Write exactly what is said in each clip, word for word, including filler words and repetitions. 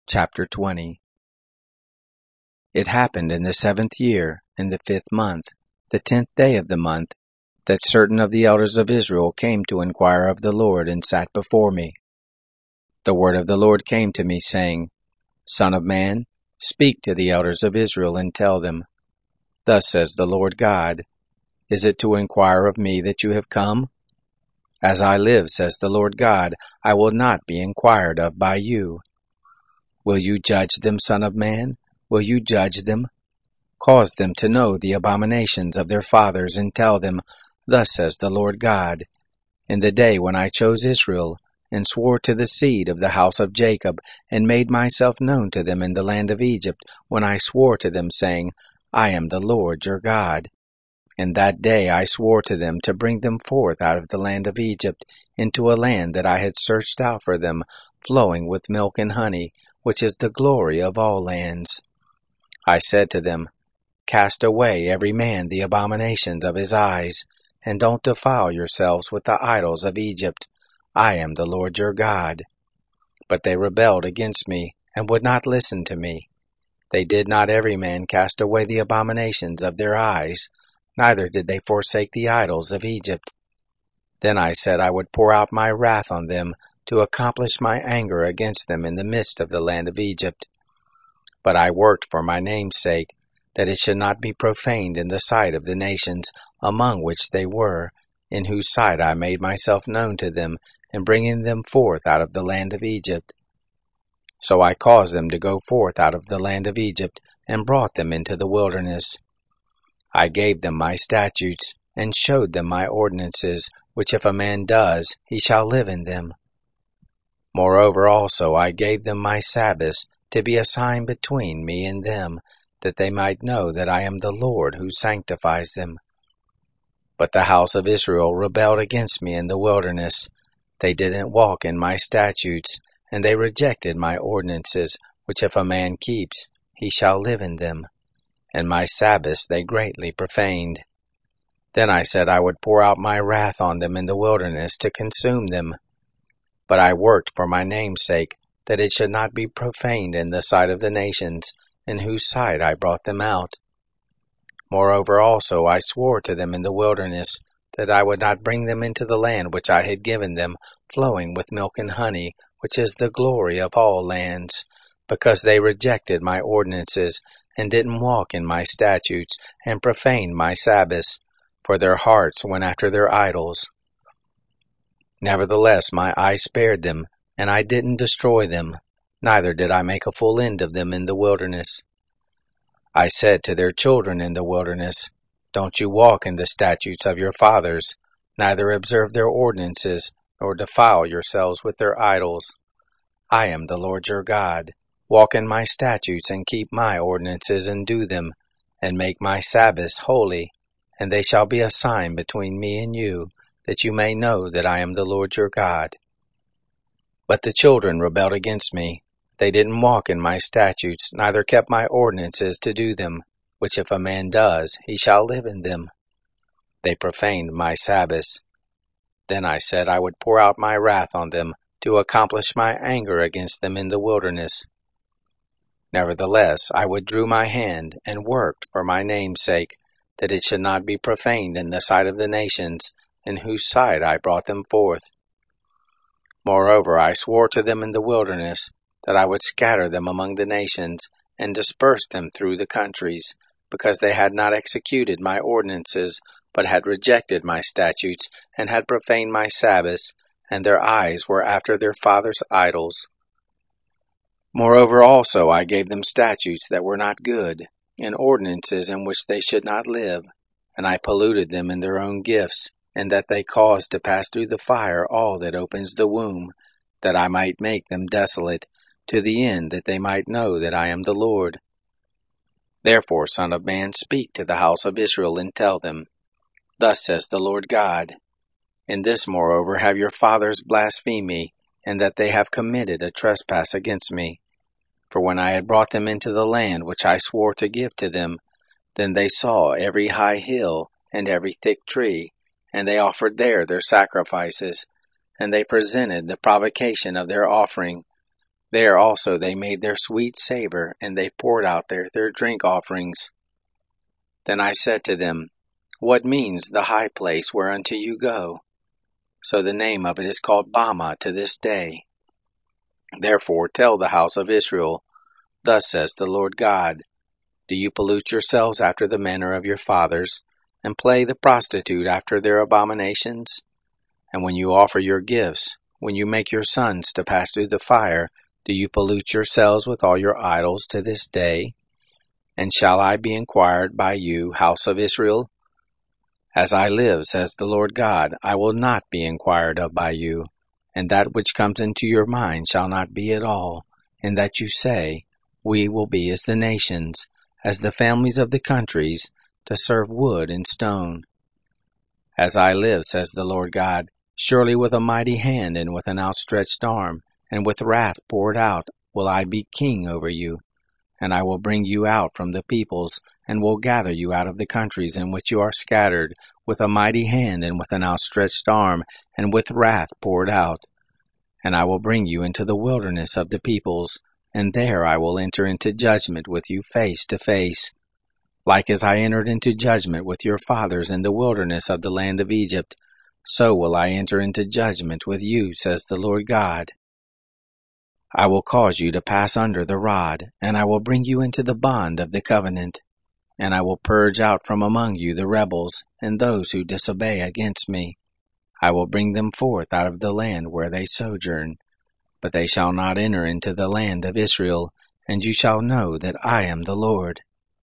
Chapter twenty. It happened in the seventh year, in the fifth month, the tenth day of the month, that certain of the elders of Israel came to inquire of the Lord, and sat before me. The word of the Lord came to me, saying, Son of man, speak to the elders of Israel, and tell them, Thus says the Lord God, Is it to inquire of me that you have come? As I live, says the Lord God, I will not be inquired of by you. Will you judge them, Son of man? Will you judge them? Cause them to know the abominations of their fathers, and tell them, Thus says the Lord God, In the day when I chose Israel, and swore to the seed of the house of Jacob, and made myself known to them in the land of Egypt, when I swore to them, saying, I am the Lord your God. In that day I swore to them to bring them forth out of the land of Egypt, into a land that I had searched out for them, flowing with milk and honey, which is the glory of all lands. I said to them, Cast away every man the abominations of his eyes, and don't defile yourselves with the idols of Egypt. I am the Lord your God. But they rebelled against me, and would not listen to me. They did not every man cast away the abominations of their eyes, neither did they forsake the idols of Egypt. Then I said I would pour out my wrath on them, to accomplish my anger against them in the midst of the land of Egypt. But I worked for my name's sake, that it should not be profaned in the sight of the nations among which they were, in whose sight I made myself known to them, in bringing them forth out of the land of Egypt. So I caused them to go forth out of the land of Egypt, and brought them into the wilderness. I gave them my statutes, and showed them my ordinances, which if a man does, he shall live in them. Moreover also I gave them my Sabbaths, to be a sign between me and them, that they might know that I am the Lord who sanctifies them. But the house of Israel rebelled against me in the wilderness. They didn't walk in my statutes, and they rejected my ordinances, which if a man keeps, he shall live in them. And my Sabbaths they greatly profaned. Then I said I would pour out my wrath on them in the wilderness to consume them. But I worked for my name's sake, that it should not be profaned in the sight of the nations, in whose sight I brought them out. Moreover also I swore to them in the wilderness, that I would not bring them into the land which I had given them, flowing with milk and honey, which is the glory of all lands, because they rejected my ordinances, and didn't walk in my statutes, and profaned my Sabbaths, for their hearts went after their idols. Nevertheless my eye spared them, and I didn't destroy them, neither did I make a full end of them in the wilderness. I said to their children in the wilderness, Don't you walk in the statutes of your fathers, neither observe their ordinances, nor defile yourselves with their idols. I am the Lord your God. Walk in my statutes, and keep my ordinances, and do them, and make my Sabbaths holy, and they shall be a sign between me and you, that you may know that I am the Lord your God. But the children rebelled against me. They didn't walk in my statutes, neither kept my ordinances to do them, which if a man does, he shall live in them. They profaned my Sabbaths. Then I said I would pour out my wrath on them, to accomplish my anger against them in the wilderness. Nevertheless I withdrew my hand, and worked for my name's sake, that it should not be profaned in the sight of the nations, in whose sight I brought them forth. Moreover I swore to them in the wilderness, that I would scatter them among the nations, and disperse them through the countries, because they had not executed my ordinances, but had rejected my statutes, and had profaned my Sabbaths, and their eyes were after their fathers' idols. Moreover also I gave them statutes that were not good, and ordinances in which they should not live, and I polluted them in their own gifts, and that they caused to pass through the fire all that opens the womb, that I might make them desolate, to the end that they might know that I am the Lord. Therefore, Son of man, speak to the house of Israel, and tell them, Thus says the Lord God, In this moreover have your fathers blasphemed me, and that they have committed a trespass against me. For when I had brought them into the land which I swore to give to them, then they saw every high hill, and every thick tree, and they offered there their sacrifices, and they presented the provocation of their offering, There also they made their sweet savor, and they poured out there their drink offerings. Then I said to them, What means the high place whereunto you go? So the name of it is called Bama to this day. Therefore tell the house of Israel, Thus says the Lord God, Do you pollute yourselves after the manner of your fathers, and play the prostitute after their abominations? And when you offer your gifts, when you make your sons to pass through the fire, do you pollute yourselves with all your idols to this day? And shall I be inquired by you, house of Israel? As I live, says the Lord God, I will not be inquired of by you, and that which comes into your mind shall not be at all, in that you say, We will be as the nations, as the families of the countries, to serve wood and stone. As I live, says the Lord God, surely with a mighty hand and with an outstretched arm, and with wrath poured out, will I be king over you. And I will bring you out from the peoples, and will gather you out of the countries in which you are scattered, with a mighty hand and with an outstretched arm, and with wrath poured out. And I will bring you into the wilderness of the peoples, and there I will enter into judgment with you face to face. Like as I entered into judgment with your fathers in the wilderness of the land of Egypt, so will I enter into judgment with you, says the Lord God. I will cause you to pass under the rod, and I will bring you into the bond of the covenant. And I will purge out from among you the rebels, and those who disobey against me. I will bring them forth out of the land where they sojourn. But they shall not enter into the land of Israel, and you shall know that I am the Lord.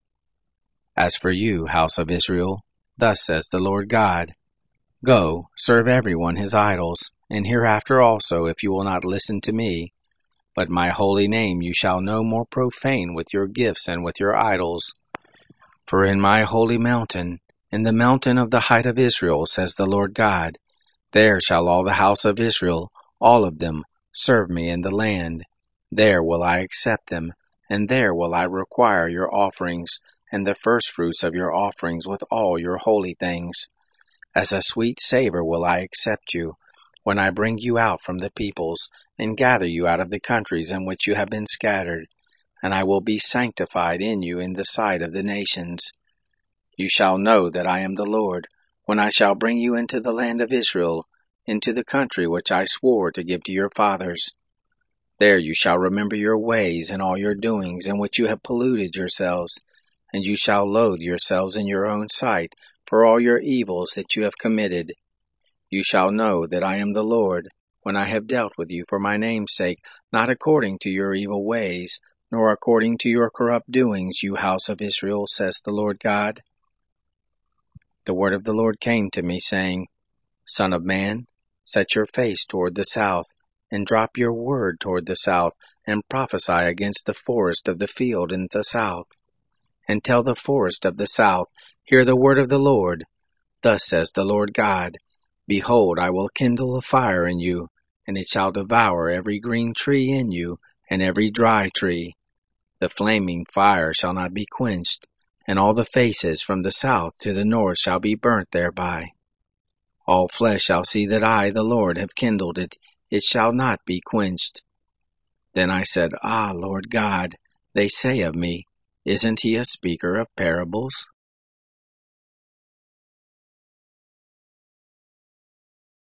As for you, house of Israel, thus says the Lord God, Go, serve every one his idols, and hereafter also, if you will not listen to me. But my holy name you shall no more profane with your gifts and with your idols. For in my holy mountain, in the mountain of the height of Israel, says the Lord God, there shall all the house of Israel, all of them, serve me in the land. There will I accept them, and there will I require your offerings, and the firstfruits of your offerings with all your holy things. As a sweet savor will I accept you, when I bring you out from the peoples, and gather you out of the countries in which you have been scattered, and I will be sanctified in you in the sight of the nations. You shall know that I am the Lord, when I shall bring you into the land of Israel, into the country which I swore to give to your fathers. There you shall remember your ways and all your doings in which you have polluted yourselves, and you shall loathe yourselves in your own sight for all your evils that you have committed. You shall know that I am the Lord, when I have dealt with you for my name's sake, not according to your evil ways, nor according to your corrupt doings, you house of Israel, says the Lord God. The word of the Lord came to me, saying, Son of man, set your face toward the south, and drop your word toward the south, and prophesy against the forest of the field in the south. And tell the forest of the south, Hear the word of the Lord. Thus says the Lord God, Behold, I will kindle a fire in you, and it shall devour every green tree in you, and every dry tree. The flaming fire shall not be quenched, and all the faces from the south to the north shall be burnt thereby. All flesh shall see that I, the Lord, have kindled it, it shall not be quenched. Then I said, Ah, Lord God, they say of me, Isn't he a speaker of parables?